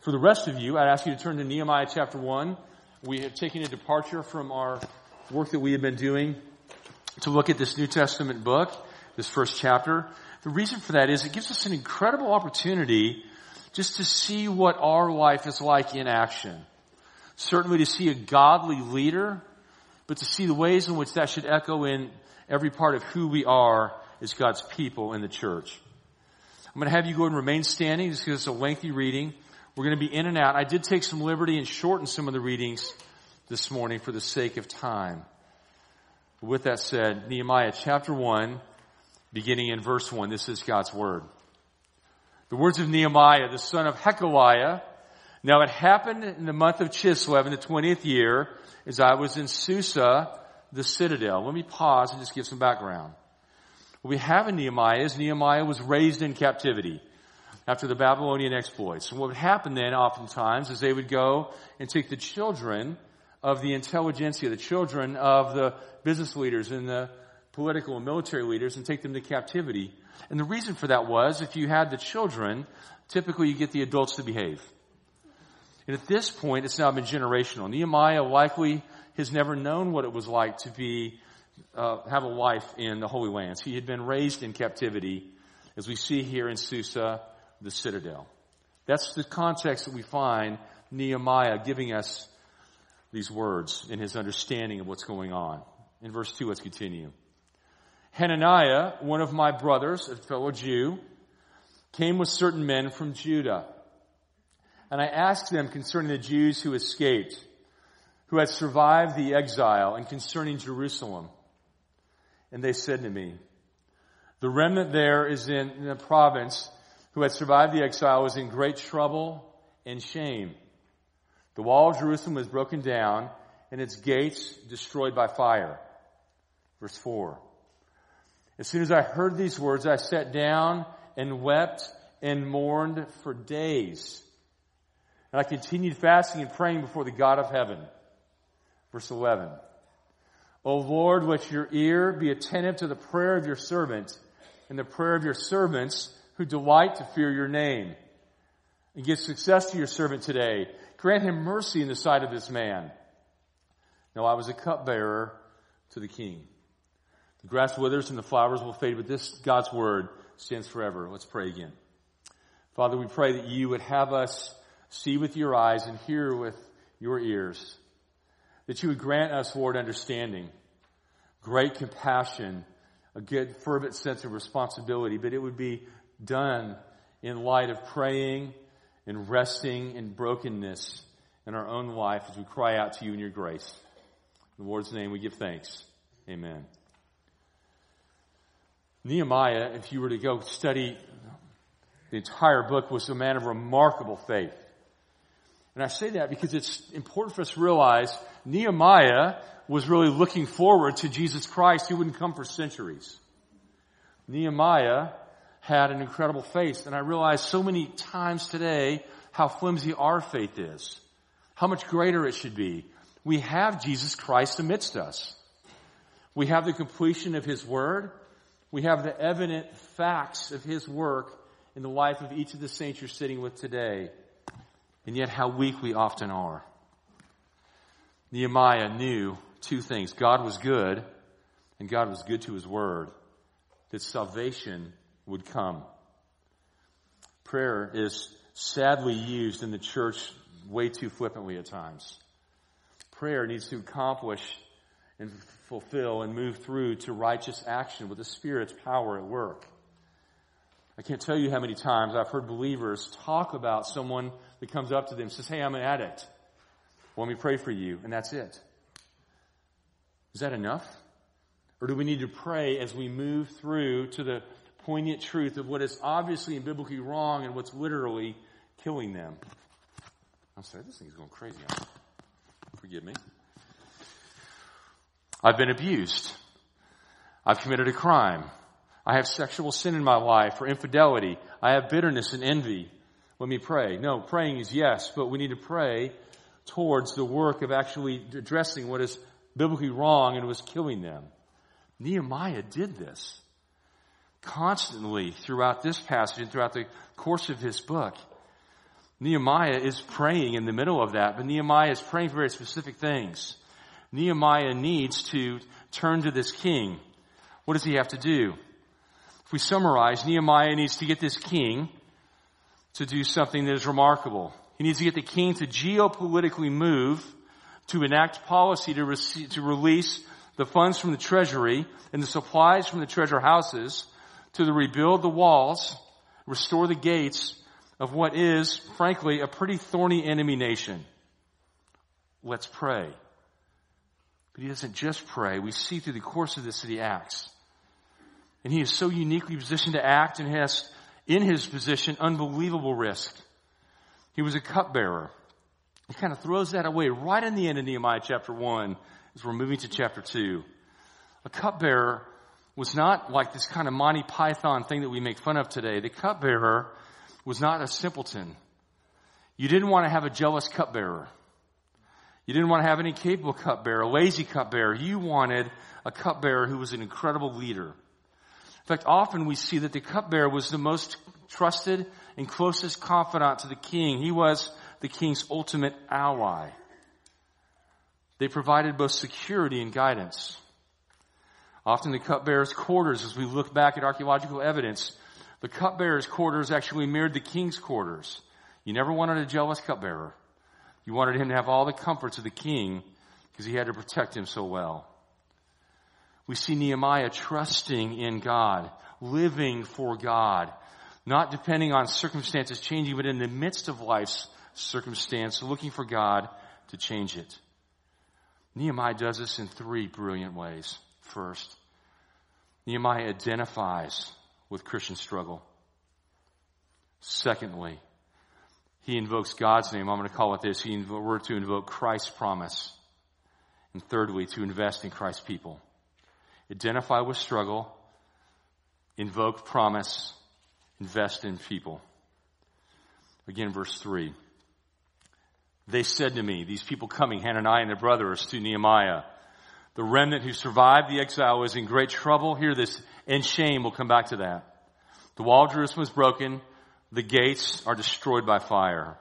For the rest of you, I'd ask you to turn to Nehemiah chapter 1. We have taken a departure from our work that we have been doing to look at this New Testament book, this first chapter. The reason for that is it gives us an incredible opportunity just to see what our life is like in action. Certainly to see a godly leader, but to see the ways in which that should echo in every part of who we are as God's people in the church. I'm going to have you go and remain standing just because it's a lengthy reading. We're going to be in and out. I did take some liberty and shorten some of the readings this morning for the sake of time. But with that said, Nehemiah chapter 1, beginning in verse 1, this is God's word. The words of Nehemiah, the son of Hekeliah. Now it happened in the month of Chislev in the 20th year, as I was in Susa, the citadel. Let me pause and just give some background. What we have in Nehemiah is Nehemiah was raised in captivity after the Babylonian exploits. And what would happen then oftentimes is they would go and take the children of the intelligentsia, the children of the business leaders and the political and military leaders, and take them to captivity. And the reason for that was if you had the children, typically you get the adults to behave. And at this point, it's now been generational. Nehemiah likely has never known what it was like to be have a life in the Holy Lands. He had been raised in captivity, as we see here in Susa, the citadel. That's the context that we find Nehemiah giving us these words in his understanding of what's going on. In verse 2, let's continue. Hananiah, one of my brothers, a fellow Jew, came with certain men from Judah. And I asked them concerning the Jews who escaped, who had survived the exile, and concerning Jerusalem. And they said to me, the remnant there is in the province who had survived the exile was in great trouble and shame. The wall of Jerusalem was broken down and its gates destroyed by fire. Verse 4. As soon as I heard these words, I sat down and wept and mourned for days. And I continued fasting and praying before the God of heaven. Verse 11. O Lord, let your ear be attentive to the prayer of your servant and the prayer of your servants who delight to fear your name. And give success to your servant today. Grant him mercy in the sight of this man. Now I was a cupbearer to the king. The grass withers and the flowers will fade, but this God's word stands forever. Let's pray again. Father, we pray that you would have us see with your eyes and hear with your ears. That you would grant us, Lord, understanding, great compassion, a good fervent sense of responsibility, but it would be done in light of praying and resting in brokenness in our own life as we cry out to you in your grace. In the Lord's name we give thanks. Amen. Nehemiah, if you were to go study the entire book, was a man of remarkable faith. And I say that because it's important for us to realize Nehemiah was really looking forward to Jesus Christ who wouldn't come for centuries. Nehemiah had an incredible faith. And I realize so many times today how flimsy our faith is. How much greater it should be. We have Jesus Christ amidst us. We have the completion of his word. We have the evident facts of his work in the life of each of the saints you're sitting with today. And yet how weak we often are. Nehemiah knew two things. God was good, and God was good to his word. That salvation would come. Prayer is sadly used in the church way too flippantly at times. Prayer needs to accomplish and fulfill and move through to righteous action with the Spirit's power at work. I can't tell you how many times I've heard believers talk about someone that comes up to them and says, hey, I'm an addict. Well, let me pray for you, and that's it. Is that enough? Or do we need to pray as we move through to the poignant truth of what is obviously and biblically wrong and what's literally killing them? I'm sorry, this thing's going crazy. Forgive me. I've been abused. I've committed a crime. I have sexual sin in my life or infidelity. I have bitterness and envy. Let me pray. No, praying is yes, but we need to pray towards the work of actually addressing what is biblically wrong and was killing them. Nehemiah did this constantly throughout this passage and throughout the course of his book. Nehemiah is praying in the middle of that, but Nehemiah is praying for very specific things. Nehemiah needs to turn to this king. What does he have to do? If we summarize, Nehemiah needs to get this king to do something that is remarkable. He needs to get the king to geopolitically move, to enact policy to release the funds from the treasury and the supplies from the treasure houses, to rebuild the walls, restore the gates of what is, frankly, a pretty thorny enemy nation. Let's pray. But he doesn't just pray. We see through the course of this that he acts. And he is so uniquely positioned to act and has, in his position, unbelievable risk. He was a cupbearer. He kind of throws that away right in the end of Nehemiah chapter 1 as we're moving to chapter 2. A cupbearer was not like this kind of Monty Python thing that we make fun of today. The cupbearer was not a simpleton. You didn't want to have a jealous cupbearer. You didn't want to have an incapable cupbearer, a lazy cupbearer. You wanted a cupbearer who was an incredible leader. In fact, often we see that the cupbearer was the most trusted and closest confidant to the king. He was the king's ultimate ally. They provided both security and guidance. Often the cupbearer's quarters, as we look back at archaeological evidence, the cupbearer's quarters actually mirrored the king's quarters. You never wanted a jealous cupbearer. You wanted him to have all the comforts of the king because he had to protect him so well. We see Nehemiah trusting in God, living for God, not depending on circumstances changing, but in the midst of life's circumstance, looking for God to change it. Nehemiah does this in 3 brilliant ways. First, Nehemiah identifies with Christian struggle. Secondly, he invokes God's name. I'm going to call it this. We're to invoke Christ's promise. And thirdly, to invest in Christ's people. Identify with struggle, invoke promise, invest in people. Again, verse 3. They said to me, these people coming, Hananiah and their brothers, to Nehemiah, the remnant who survived the exile is in great trouble. Hear this, and shame. We'll come back to that. The wall of Jerusalem is broken. The gates are destroyed by fire.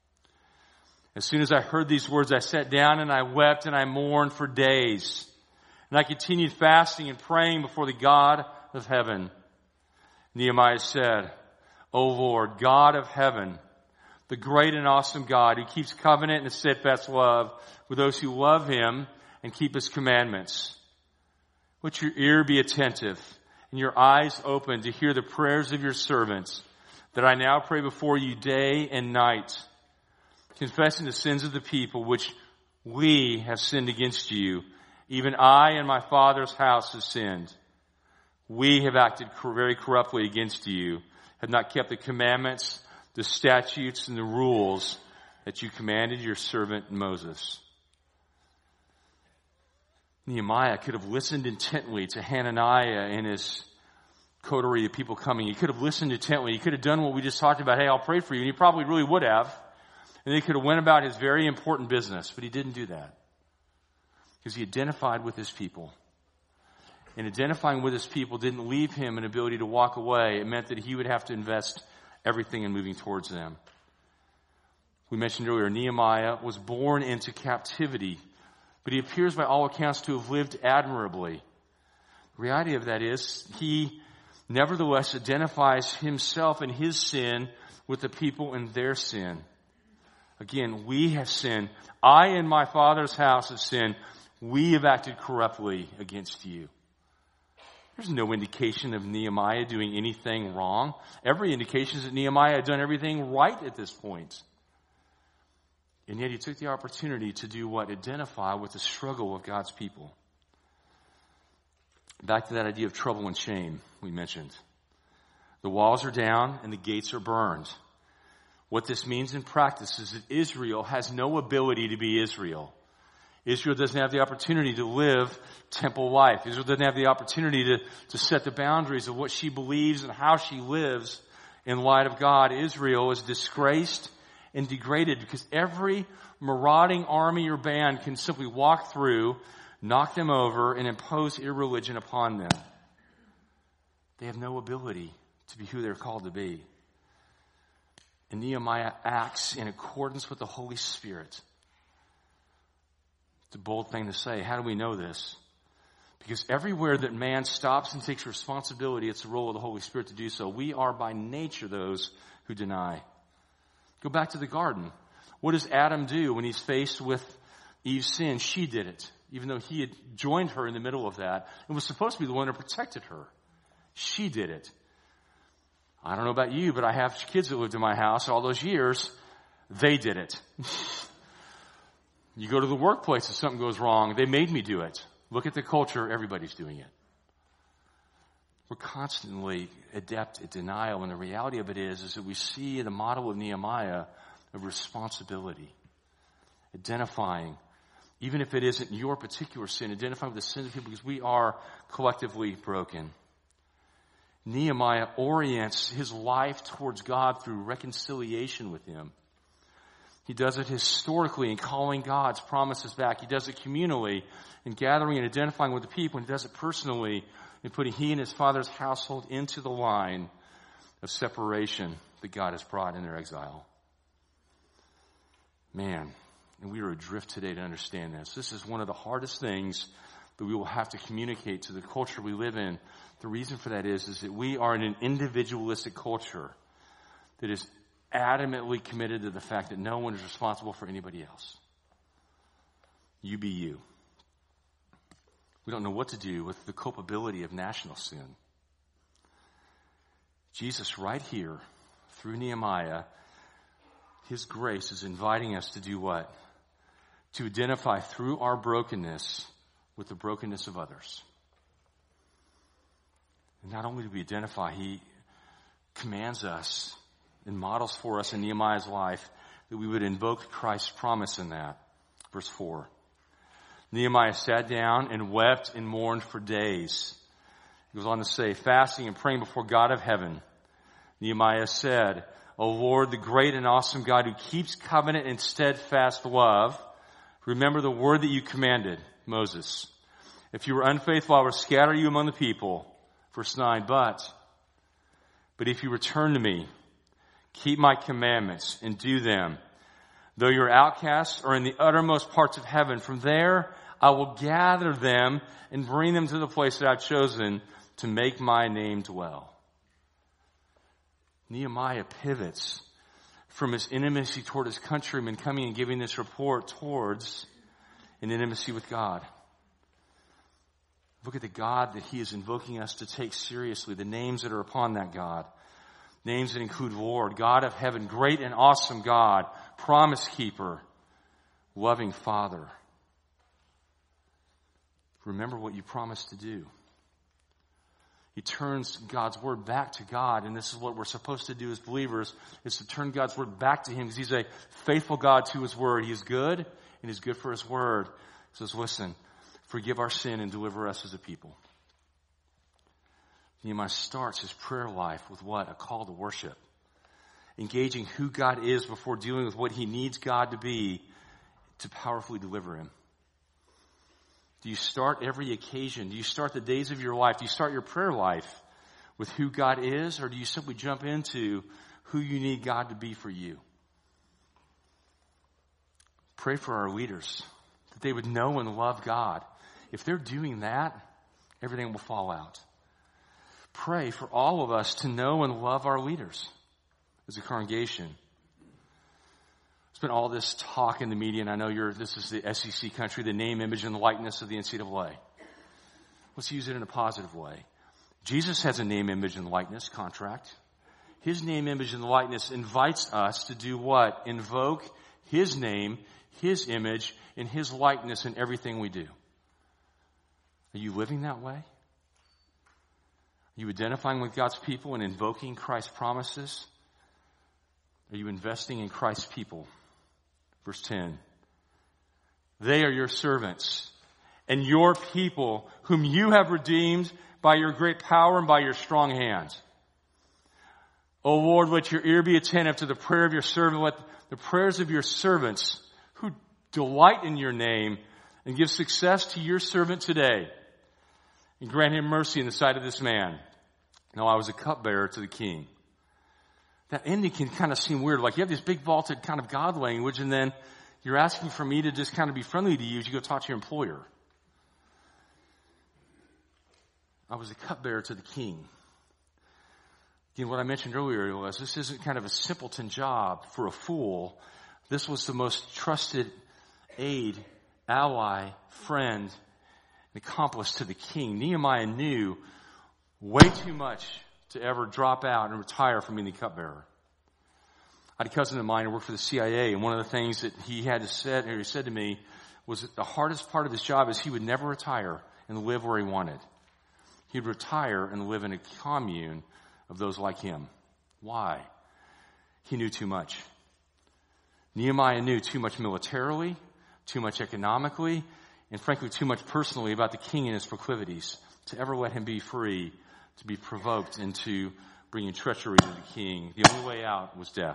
As soon as I heard these words, I sat down and I wept and I mourned for days. And I continued fasting and praying before the God of heaven. Nehemiah said, O Lord, God of heaven, the great and awesome God who keeps covenant and steadfast love with those who love him and keep his commandments. Let your ear be attentive and your eyes open to hear the prayers of your servants, that I now pray before you day and night, confessing the sins of the people which we have sinned against you. Even I and my father's house have sinned. We have acted very corruptly against you, have not kept the commandments, the statutes, and the rules that you commanded your servant Moses. Nehemiah could have listened intently to Hananiah and his coterie of people coming. He could have listened intently. He could have done what we just talked about. Hey, I'll pray for you. And he probably really would have. And he could have went about his very important business. But he didn't do that. Because he identified with his people. And identifying with his people didn't leave him an ability to walk away. It meant that he would have to invest everything in moving towards them. We mentioned earlier, Nehemiah was born into captivity. But he appears by all accounts to have lived admirably. The reality of that is, he nevertheless identifies himself and his sin with the people and their sin. Again, we have sinned. I and my father's house have sinned. We have acted corruptly against you. There's no indication of Nehemiah doing anything wrong. Every indication is that Nehemiah had done everything right at this point. And yet he took the opportunity to do what? Identify with the struggle of God's people. Back to that idea of trouble and shame we mentioned. The walls are down and the gates are burned. What this means in practice is that Israel has no ability to be Israel. Israel doesn't have the opportunity to live temple life. Israel doesn't have the opportunity to set the boundaries of what she believes and how she lives in light of God. Israel is disgraced and degraded because every marauding army or band can simply walk through, knock them over, and impose irreligion upon them. They have no ability to be who they're called to be. And Nehemiah acts in accordance with the Holy Spirit. It's a bold thing to say. How do we know this? Because everywhere that man stops and takes responsibility, it's the role of the Holy Spirit to do so. We are by nature those who deny. Go back to the garden. What does Adam do when he's faced with Eve's sin? She did it, even though he had joined her in the middle of that and was supposed to be the one who protected her. She did it. I don't know about you, but I have kids that lived in my house all those years. They did it. You go to the workplace if something goes wrong, they made me do it. Look at the culture, everybody's doing it. We're constantly adept at denial, and the reality of it is that we see the model of Nehemiah of responsibility. Identifying, even if it isn't your particular sin, identifying with the sins of people because we are collectively broken. Nehemiah orients his life towards God through reconciliation with Him. He does it historically in calling God's promises back. He does it communally in gathering and identifying with the people. And he does it personally in putting he and his father's household into the line of separation that God has brought in their exile. Man, and we are adrift today to understand this. This is one of the hardest things that we will have to communicate to the culture we live in. The reason for that is that we are in an individualistic culture that is adamantly committed to the fact that no one is responsible for anybody else. You be you. We don't know what to do with the culpability of national sin. Jesus right here, through Nehemiah, His grace is inviting us to do what? To identify through our brokenness with the brokenness of others. And not only do we identify, He commands us and models for us in Nehemiah's life that we would invoke Christ's promise in that. Verse 4. Nehemiah sat down and wept and mourned for days. He goes on to say, fasting and praying before God of heaven. Nehemiah said, O Lord, the great and awesome God who keeps covenant and steadfast love, remember the word that you commanded, Moses. If you were unfaithful, I will scatter you among the people. Verse 9, but if you return to me, keep my commandments and do them, though your outcasts are in the uttermost parts of heaven, from there I will gather them and bring them to the place that I've chosen to make my name dwell. Nehemiah pivots from his intimacy toward his countrymen coming and giving this report towards an intimacy with God. Look at the God that he is invoking us to take seriously, the names that are upon that God. Names that include Lord, God of heaven, great and awesome God, promise keeper, loving Father. Remember what you promised to do. He turns God's word back to God, and this is what we're supposed to do as believers, is to turn God's word back to Him, because He's a faithful God to His word. He is good, and He's good for His word. He says, listen, forgive our sin and deliver us as a people. Nehemiah starts his prayer life with what? A call to worship. Engaging who God is before dealing with what He needs God to be to powerfully deliver him. Do you start every occasion? Do you start the days of your life? Do you start your prayer life with who God is? Or do you simply jump into who you need God to be for you? Pray for our leaders, that they would know and love God. If they're doing that, everything will fall out. Pray for all of us to know and love our leaders as a congregation. There's been all this talk in the media, and I know this is the SEC country, the name, image, and likeness of the NCAA. Let's use it in a positive way. Jesus has a name, image, and likeness contract. His name, image, and likeness invites us to do what? Invoke His name, His image, and His likeness in everything we do. Are you living that way? Are you identifying with God's people and invoking Christ's promises? Are you investing in Christ's people? Verse 10. They are your servants and your people whom you have redeemed by your great power and by your strong hand. O Lord, let your ear be attentive to the prayer of your servant. Let the prayers of your servants who delight in your name and give success to your servant today. And grant him mercy in the sight of this man. Now I was a cupbearer to the king. that ending can kind of seem weird. Like you have this big vaulted kind of God language, and then you're asking for me to just kind of be friendly to you as you go talk to your employer. I was a cupbearer to the king. Again, what I mentioned earlier was this isn't kind of a simpleton job for a fool. This was the most trusted aide, ally, friend, and accomplice to the king. Nehemiah knew way too much to ever drop out and retire from being the cupbearer. I had a cousin of mine who worked for the CIA, and one of the things that he said to me was that the hardest part of his job is he would never retire and live where he wanted. He'd retire and live in a commune of those like him. Why? He knew too much. Nehemiah knew too much militarily, too much economically, and frankly too much personally about the king and his proclivities to ever let him be free, to be provoked into bringing treachery to the king. The only way out was death.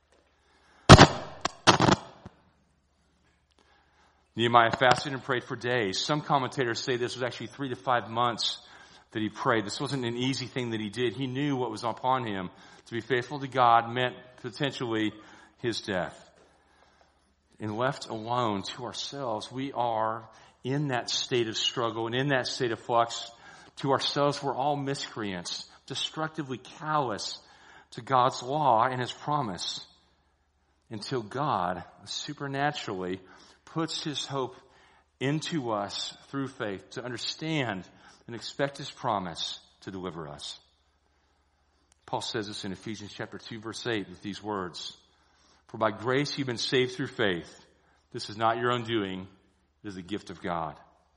Nehemiah fasted and prayed for days. Some commentators say this was actually 3 to 5 months that he prayed. This wasn't an easy thing that he did. He knew what was upon him. To be faithful to God meant potentially his death. And left alone to ourselves, we are in that state of struggle and in that state of flux. To ourselves, we're all miscreants, destructively callous to God's law and his promise, until God supernaturally puts his hope into us through faith to understand and expect his promise to deliver us. Paul says this in Ephesians chapter 2, verse 8 with these words: "For by grace you've been saved through faith. This is not your own doing. It is a gift of God."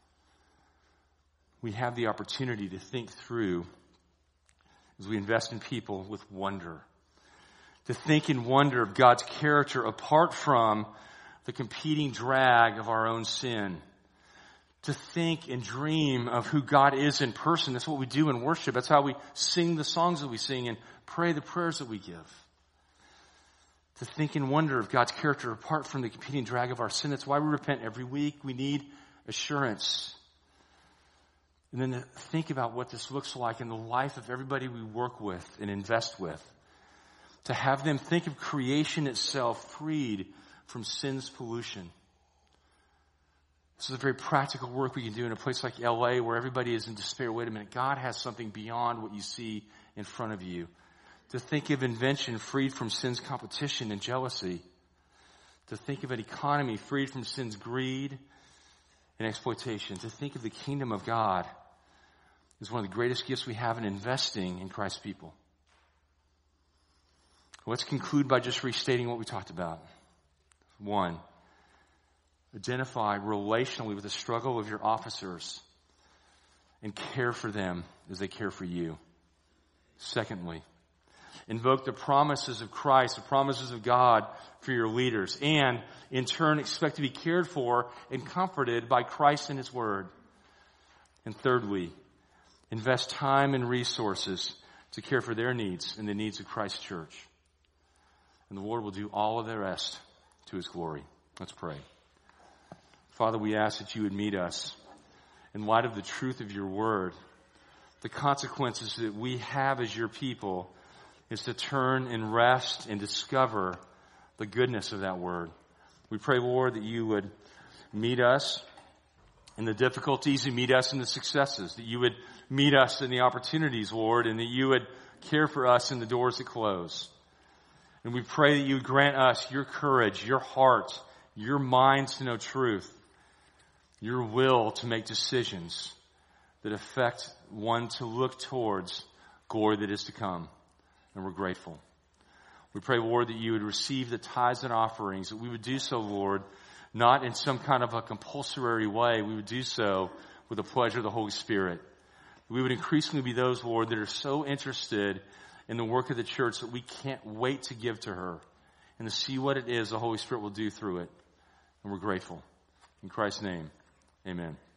We have the opportunity to think through, as we invest in people, with wonder. To think and wonder of God's character apart from the competing drag of our own sin. To think and dream of who God is in person. That's what we do in worship. That's how we sing the songs that we sing and pray the prayers that we give. To think and wonder of God's character apart from the competing drag of our sin. That's why we repent every week. We need assurance. And then to think about what this looks like in the life of everybody we work with and invest with. To have them think of creation itself freed from sin's pollution. This is a very practical work we can do in a place like LA where everybody is in despair. Wait a minute, God has something beyond what you see in front of you. To think of invention freed from sin's competition and jealousy. To think of an economy freed from sin's greed and exploitation. To think of the kingdom of God is one of the greatest gifts we have in investing in Christ's people. Let's conclude by just restating what we talked about. 1, identify relationally with the struggle of your officers and care for them as they care for you. Secondly, invoke the promises of Christ, the promises of God for your leaders, and in turn expect to be cared for and comforted by Christ and his word. And thirdly, invest time and resources to care for their needs and the needs of Christ's church. And the Lord will do all of the rest to his glory. Let's pray. Father, we ask that you would meet us in light of the truth of your word. The consequences that we have as your people is to turn and rest and discover the goodness of that word. We pray, Lord, that you would meet us in the difficulties and meet us in the successes, that you would meet us in the opportunities, Lord, and that you would care for us in the doors that close. And we pray that you would grant us your courage, your heart, your mind to know truth, your will to make decisions that affect one to look towards glory that is to come. And we're grateful. We pray, Lord, that you would receive the tithes and offerings, that we would do so, Lord, not in some kind of a compulsory way. We would do so with the pleasure of the Holy Spirit. We would increasingly be those, Lord, that are so interested in the work of the church that we can't wait to give to her and to see what it is the Holy Spirit will do through it. And we're grateful. In Christ's name, amen.